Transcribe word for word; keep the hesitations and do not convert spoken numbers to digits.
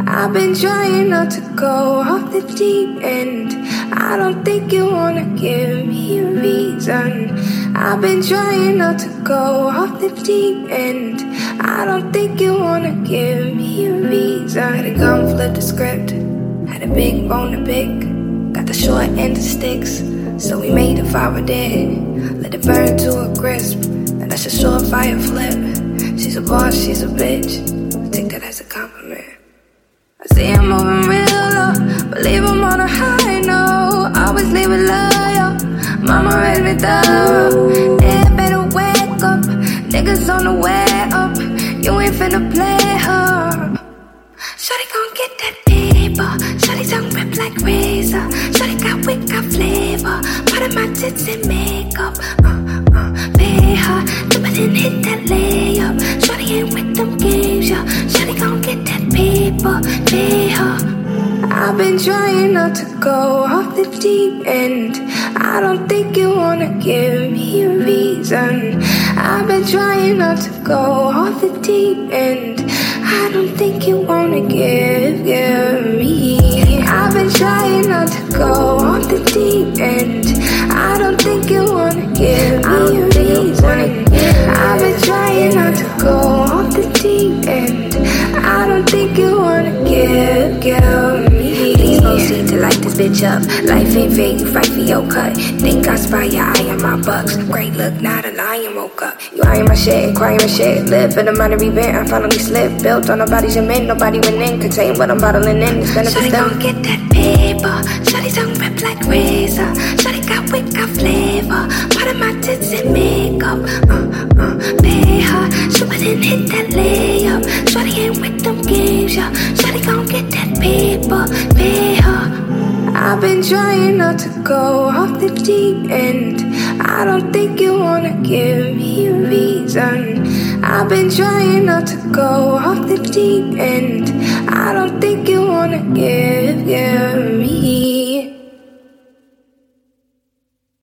I've been trying not to go off the deep end. I don't think you wanna give me a reason. I've been trying not to go off the deep end. I don't think you wanna give me a reason. Had a gun, flip the script. Had a big bone to pick. Got the short end of sticks, so we made a fire dead. Let it burn to a crisp, and that's a short fire flip. She's a boss, she's a bitch. Take that as a compliment. I see I'm moving real low, believe I'm on a high note. Always leave it loyal, mama raised me thorough. Yeah, better wake up, niggas on the way up. You ain't finna play her. Shawty gon' get that paper. Shawty tongue rip like razor. Shawty got wit, got flavor. Part of my tits and makeup. Uh, uh, pay her, dip it and hit that layup. Shawty ain't with them games, yeah. Shawty gon' get that paper, pay her. I've been trying not to go off the deep end. I don't think you wanna give me a reason. I've been trying not to go off the deep end. I don't think you wanna give, give me. I've been trying not to go off the deep end. I don't think you wanna give me a reason. I've been trying not to go off the deep end. I don't think you wanna give, give me. Please proceed to light this bitch up. Life ain't fair, you fight for your cut. Think I spy your eye on my bucks. Great look, not a lion woke up. You eyeing my shit, crying my shit. Live in the minor event, I finally slipped. Built on nobody's men, nobody went in. Contain what I'm bottling in, it's benefits Shawty gon' get that paper. Shawty tongue rip like razor. Shawty got wit, got flavor. Part of my tits and makeup. Uh, uh, pay her, shoot it and hit that layup. Shawty ain't with them games, yeah. Shawty gon' get that paper, pay her. I've been trying not to go off the deep end. I don't think you wanna give me a reason. I've been trying not to go off the deep end. I don't think you wanna give, give me.